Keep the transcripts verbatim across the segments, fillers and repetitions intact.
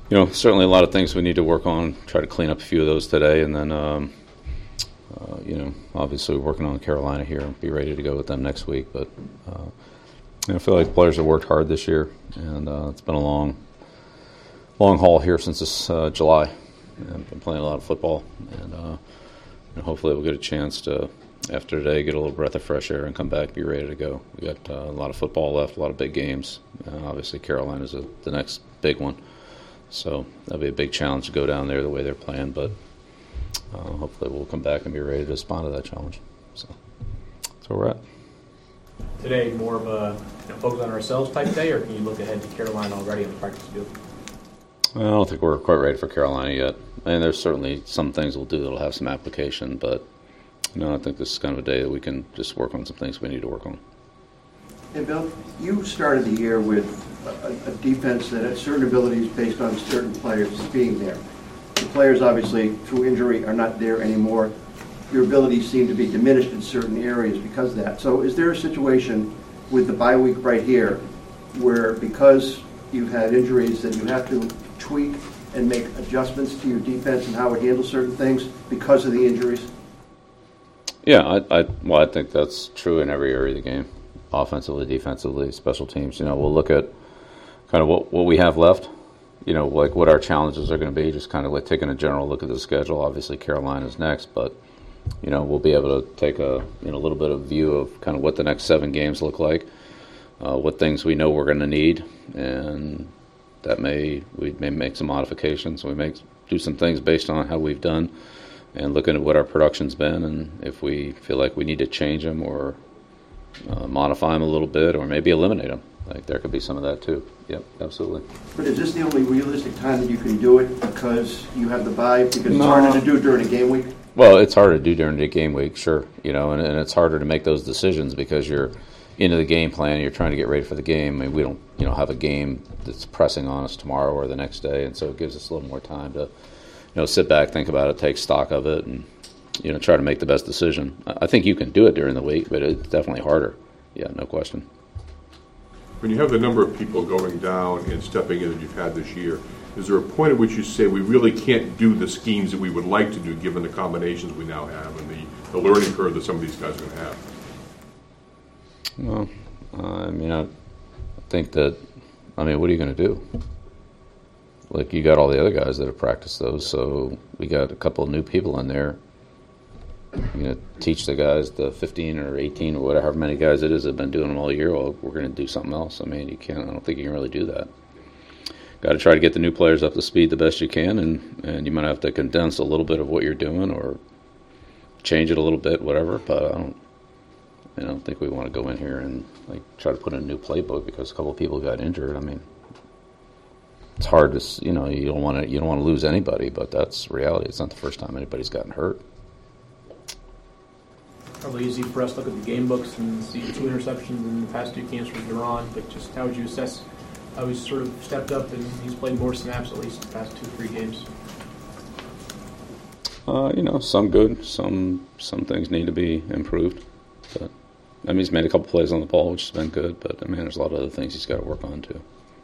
you know, certainly a lot of things we need to work on, try to clean up a few of those today, and then, um, uh, you know, obviously we're working on Carolina here and be ready to go with them next week. But uh, you know, I feel like the players have worked hard this year, and uh, it's been a long, long haul here since this uh, July. I've been playing a lot of football, and, uh, and hopefully we'll get a chance to, after today, get a little breath of fresh air and come back, be ready to go. We got uh, a lot of football left, a lot of big games. Uh, obviously, Carolina's a, the next big one. So that'll be a big challenge to go down there the way they're playing, but uh, hopefully we'll come back and be ready to respond to that challenge. So that's where we're at. Today, more of a you know, focus on ourselves type day, or can you look ahead to Carolina already on the practice field? I don't think we're quite ready for Carolina yet. And there's certainly some things we'll do that'll have some application, but you know, I think this is kind of a day that we can just work on some things we need to work on. Hey, Bill, you started the year with a, a defense that had certain abilities based on certain players being there. The players, obviously, through injury, are not there anymore. Your abilities seem to be diminished in certain areas because of that. So is there a situation with the bye week right here where, because you've had injuries, that you have to tweak and make adjustments to your defense and how it handles certain things because of the injuries? Yeah, I, I well, I think that's true in every area of the game. Offensively, defensively, special teams. You know, we'll look at kind of what, what we have left, you know, like what our challenges are going to be, just kind of like taking a general look at the schedule. Obviously, Carolina's next, but, you know, we'll be able to take a, you know, a little bit of view of kind of what the next seven games look like, uh, what things we know we're going to need, and that may, we may make some modifications. We may do some things based on how we've done and looking at what our production's been, and if we feel like we need to change them or Uh, modify them a little bit, or maybe eliminate them. Like there could be some of that too. Yep, absolutely. But is this the only realistic time that you can do it because you have the bye? Because it's No. harder to do during a game week? Well, it's harder to do during the game week, sure. You know, and, and it's harder to make those decisions because you're into the game plan. You're trying to get ready for the game. I mean, we don't, you know, have a game that's pressing on us tomorrow or the next day, and so it gives us a little more time to, you know, sit back, think about it, take stock of it, and you know, try to make the best decision. I think you can do it during the week, but it's definitely harder. Yeah, no question. When you have the number of people going down and stepping in that you've had this year, is there a point at which you say we really can't do the schemes that we would like to do given the combinations we now have and the, the learning curve that some of these guys are going to have? Well, uh, I mean, I think that, I mean, what are you going to do? Like, you got all the other guys that have practiced those, so we got a couple of new people in there. You're going to teach the guys, the fifteen or eighteen or whatever many guys it is that have been doing them all year, well, we're going to do something else. I mean, you can't, I don't think you can really do that. Got to try to get the new players up to speed the best you can, and, and you might have to condense a little bit of what you're doing or change it a little bit, whatever, but I don't, I don't think we want to go in here and like try to put in a new playbook because a couple of people got injured. I mean, it's hard to, you know, you don't want to, you don't want to lose anybody, but that's reality. It's not the first time anybody's gotten hurt. Probably easy for us to look at the game books and see two interceptions in the past two games for Duran, but just how would you assess how he's sort of stepped up and he's played more snaps at least the past two, three games? Uh, you know, some good, some some things need to be improved. But I mean, he's made a couple plays on the ball, which has been good. But I mean, there's a lot of other things he's got to work on too.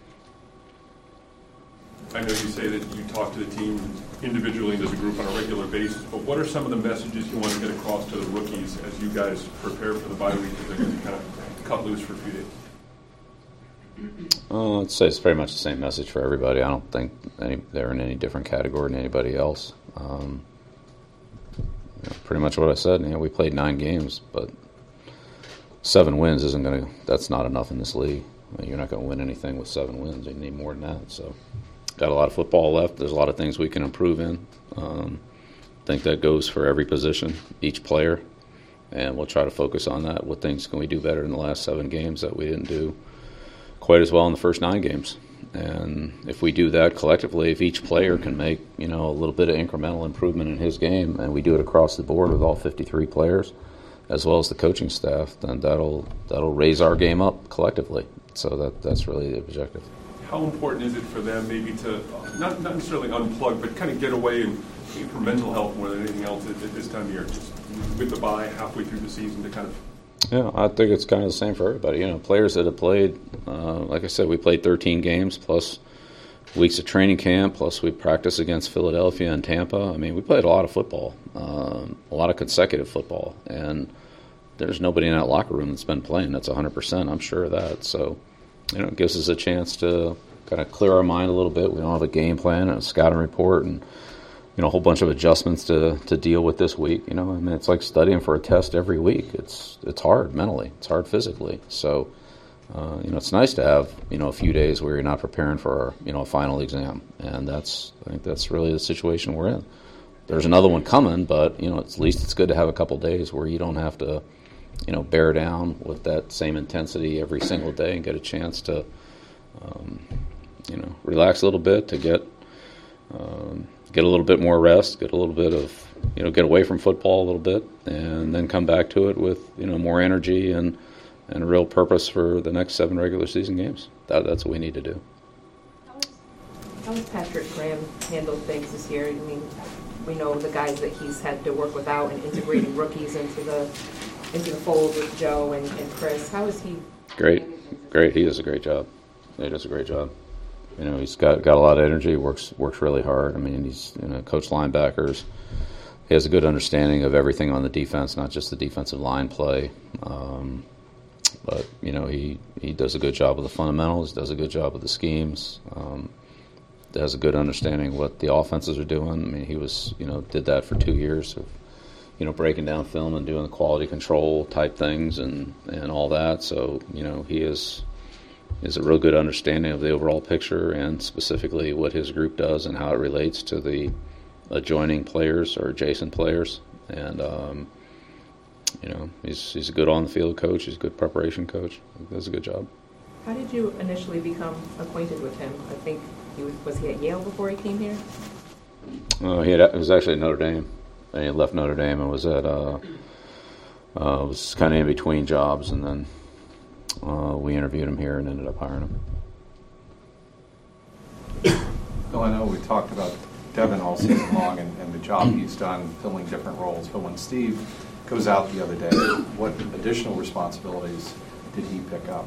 I know you say that you talk to the team individually and as a group on a regular basis, but what are some of the messages you want to get across to the rookies as you guys prepare for the bye week that they're going to kind of cut loose for a few days? Uh, I'd say it's very much the same message for everybody. I don't think any, they're in any different category than anybody else. Um, you know, pretty much what I said. You know, we played nine games, but seven wins isn't going to. That's not enough in this league. I mean, you're not going to win anything with seven wins. You need more than that. So. Got a lot of football left. There's a lot of things we can improve in. Um, I think that goes for every position, each player, and we'll try to focus on that. What things can we do better in the last seven games that we didn't do quite as well in the first nine games? And if we do that collectively, if each player can make, you know, a little bit of incremental improvement in his game, and we do it across the board with all fifty-three players, as well as the coaching staff, then that'll that'll raise our game up collectively. So that that's really the objective. How important is it for them maybe to, not, not necessarily unplug, but kind of get away and aim for mental health more than anything else at, at this time of year, just with the bye halfway through the season to kind of... Yeah, I think it's kind of the same for everybody. You know, players that have played, uh, like I said, we played thirteen games plus weeks of training camp, plus we practice against Philadelphia and Tampa. I mean, we played a lot of football, um, a lot of consecutive football, and there's nobody in that locker room that's been playing. That's one hundred percent. I'm sure of that. So, you know, it gives us a chance to kind of clear our mind a little bit. We don't have a game plan and a scouting report and, you know, a whole bunch of adjustments to, to deal with this week. You know, I mean, it's like studying for a test every week. It's it's hard mentally. It's hard physically. So, uh, you know, it's nice to have, you know, a few days where you're not preparing for, you know, a final exam. And that's, I think that's really the situation we're in. There's another one coming, but, you know, at least it's good to have a couple days where you don't have to, you know, bear down with that same intensity every single day and get a chance to, um, you know, relax a little bit, to get um, get a little bit more rest, get a little bit of, you know, get away from football a little bit, and then come back to it with, you know, more energy and, and a real purpose for the next seven regular season games. That, that's what we need to do. How has, how has Patrick Graham handled things this year? I mean, we know the guys that he's had to work without and integrating rookies into the into the fold with Joe and, and Chris. How is he? Great, great. He does a great job. He does a great job. You know, he's got got a lot of energy. Works works really hard. I mean, he's, you know, coached linebackers. He has a good understanding of everything on the defense, not just the defensive line play. Um, but you know, he, he does a good job with the fundamentals. Does a good job with the schemes. Um, has a good understanding of what the offenses are doing. I mean, he was, you know, did that for two years of, you know, breaking down film and doing the quality control type things and, and all that. So, you know, he is is a real good understanding of the overall picture and specifically what his group does and how it relates to the adjoining players or adjacent players. And, um, you know, he's he's a good on-the-field coach. He's a good preparation coach. He does a good job. How did you initially become acquainted with him? I think he was, was he at Yale before he came here? Uh, he, had, he was actually at Notre Dame. And he left Notre Dame and was at uh, uh, was kind of in between jobs, and then uh, we interviewed him here and ended up hiring him. Bill, I know we talked about Devin all season long and, and the job he's done filling different roles, but when Steve goes out the other day, what additional responsibilities did he pick up?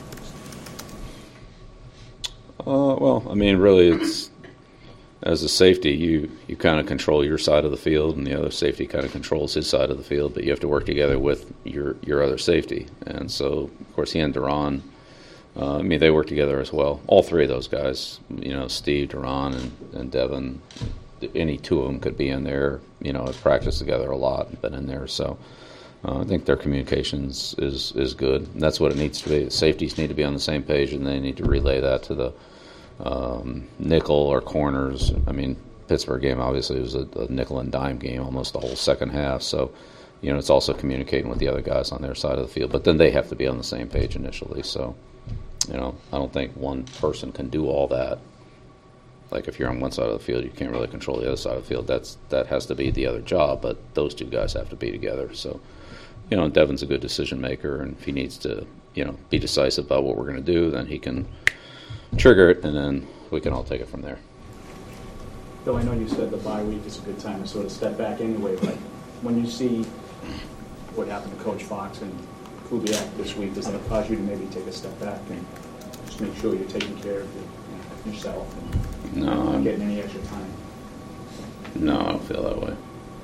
Uh, well, I mean, really, it's as a safety, you, you kind of control your side of the field, and the other safety kind of controls his side of the field, but you have to work together with your your other safety. And so, of course, he and Duran, uh, I mean, they work together as well. All three of those guys, you know, Steve, Duran, and, and Devin, any two of them could be in there, you know, have practiced together a lot and been in there. So uh, I think their communications is, is good. And that's what it needs to be. The safeties need to be on the same page, and they need to relay that to the Um, nickel or corners. I mean, Pittsburgh game obviously was a, a nickel and dime game almost the whole second half. So, you know, it's also communicating with the other guys on their side of the field. But then they have to be on the same page initially. So, you know, I don't think one person can do all that. Like if you're on one side of the field, you can't really control the other side of the field. That's that has to be the other job. But those two guys have to be together. So, you know, Devin's a good decision maker, and if he needs to, you know, be decisive about what we're going to do, then he can trigger it, and then we can all take it from there. Bill, I know you said the bye week is a good time to sort of step back anyway, but when you see what happened to Coach Fox and Kubiak this week, does that cause you to maybe take a step back and just make sure you're taking care of yourself and No, not I'm, getting any extra time? no, I don't feel that way.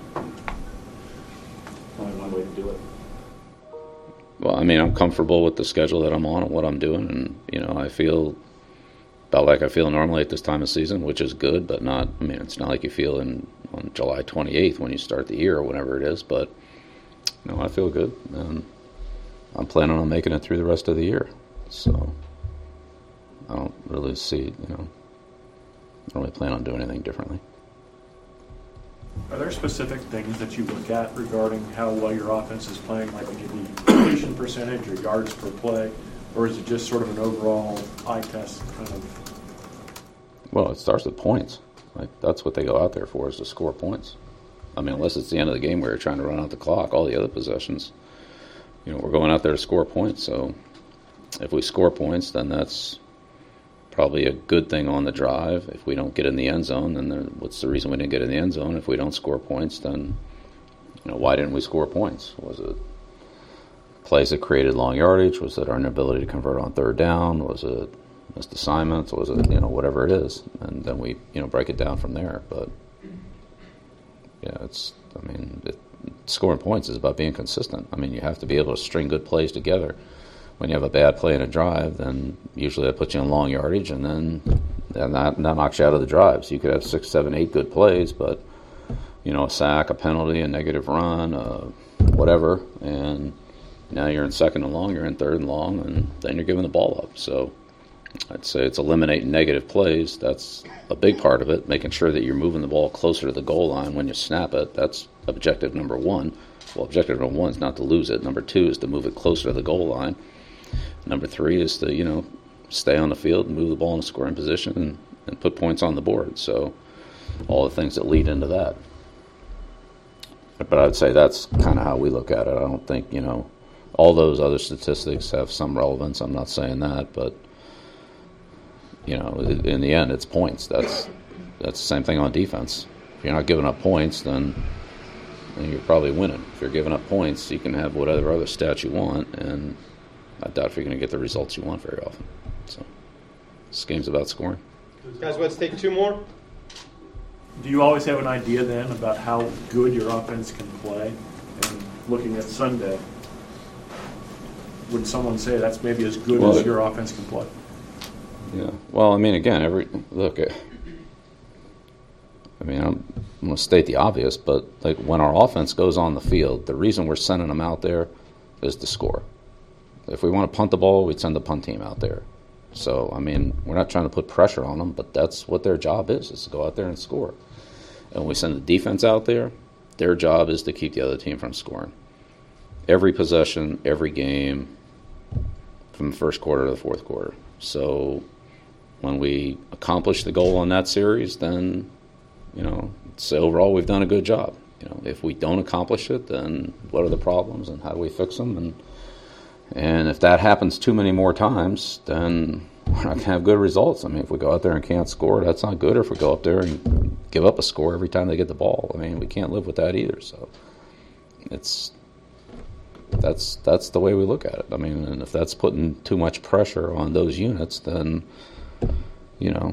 Only one way to do it. Well, I mean, I'm comfortable with the schedule that I'm on and what I'm doing, and, you know, I feel about like I feel normally at this time of season, which is good, but not, I mean, it's not like you feel in on July twenty-eighth when you start the year or whenever it is, but, no, I feel good, and I'm planning on making it through the rest of the year, so I don't really see, you know, I don't really plan on doing anything differently. Are there specific things that you look at regarding how well your offense is playing, like maybe completion percentage or yards per play, or is it just sort of an overall eye test kind of? Well, it starts with points. Like that's what they go out there for, is to score points. I mean, unless it's the end of the game where you're trying to run out the clock, all the other possessions, you know, we're going out there to score points. So if we score points, then that's probably a good thing on the drive. If we don't get in the end zone, then there, what's the reason we didn't get in the end zone? If we don't score points, then, you know, why didn't we score points? Was it plays that created long yardage? Was it our inability to convert on third down? Was it, missed assignments, was it, you know, whatever it is, and then we, you know, break it down from there. But yeah, it's, I mean, it, scoring points is about being consistent. I mean, you have to be able to string good plays together. When you have a bad play in a drive, then usually that puts you in long yardage, and then and that, that knocks you out of the drives. You could have six, seven, eight good plays, but you know, a sack, a penalty, a negative run, uh, whatever, and now you're in second and long, you're in third and long, and then you're giving the ball up. So I'd say it's eliminating negative plays. That's a big part of it, making sure that you're moving the ball closer to the goal line when you snap it. That's objective number one. Well, objective number one is not to lose it. Number two is to move it closer to the goal line. Number three is to, you know, stay on the field and move the ball in a scoring position and, and put points on the board. So all the things that lead into that. But I'd say that's kind of how we look at it. I don't think, you know, all those other statistics have some relevance. I'm not saying that, but, you know, in the end, it's points. That's that's the same thing on defense. If you're not giving up points, then, then you're probably winning. If you're giving up points, you can have whatever other stats you want, and I doubt if you're going to get the results you want very often. So this game's about scoring. Guys, let's take two more. Do you always have an idea then about how good your offense can play? And looking at Sunday, would someone say that's maybe as good well, as your offense can play? Yeah. Well, I mean, again, every look. I mean, I'm, I'm going to state the obvious, but like when our offense goes on the field, the reason we're sending them out there is to score. If we want to punt the ball, we'd send the punt team out there. So, I mean, we're not trying to put pressure on them, but that's what their job is, is to go out there and score. And when we send the defense out there, their job is to keep the other team from scoring. Every possession, every game, from the first quarter to the fourth quarter. So when we accomplish the goal on that series, then, you know, say overall we've done a good job. You know, if we don't accomplish it, then what are the problems and how do we fix them? And And if that happens too many more times, then we're not going to have good results. I mean, if we go out there and can't score, that's not good. Or if we go up there and give up a score every time they get the ball, I mean, we can't live with that either. So it's that's that's the way we look at it. I mean, and if that's putting too much pressure on those units, then, you know,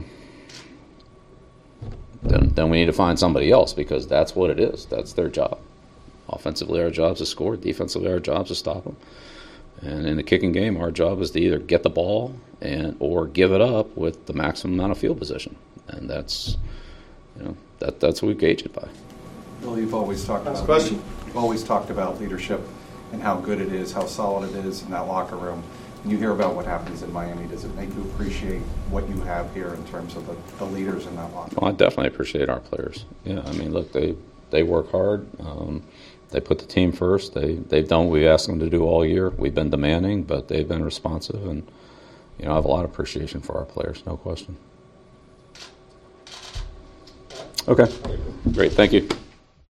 then then we need to find somebody else, because that's what it is. That's their job. Offensively, our job is to score. Defensively, our job is to stop them. And in the kicking game, our job is to either get the ball and or give it up with the maximum amount of field position, and that's, you know, that that's what we gauge it by. Bill, you've always talked Last about question. You've always talked about leadership and how good it is, how solid it is in that locker room. And you hear about what happens in Miami. Does it make you appreciate what you have here in terms of the, the leaders in that locker room? Well, I definitely appreciate our players. Yeah, I mean, look, they they work hard. Um, They put the team first. They, they've done what we asked them to do all year. We've been demanding, but they've been responsive. And, you know, I have a lot of appreciation for our players, no question. Okay. Great. Thank you.